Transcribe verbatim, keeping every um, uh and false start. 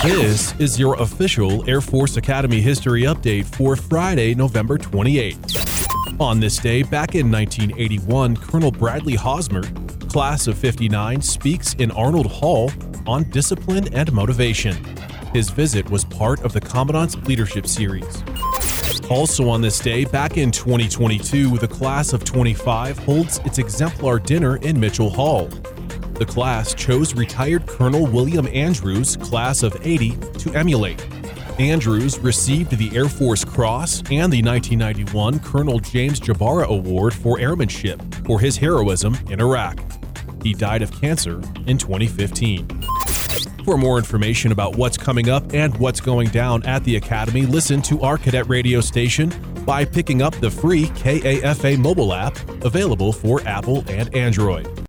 This is your official Air Force Academy history update for Friday, November twenty-eighth. On this day, back in nineteen eighty-one, Colonel Bradley Hosmer, class of fifty-nine, speaks in Arnold Hall on discipline and motivation. His visit was part of the Commandant's Leadership Series. Also on this day, back in twenty twenty-two, the class of twenty-five holds its exemplar dinner in Mitchell Hall. The class chose retired Colonel William Andrews, class of eighty, to emulate. Andrews received the Air Force Cross and the nineteen ninety-one Colonel James Jabara Award for Airmanship for his heroism in Iraq. He died of cancer in twenty fifteen. For more information about what's coming up and what's going down at the Academy, listen to our cadet radio station by picking up the free K A F A mobile app available for Apple and Android.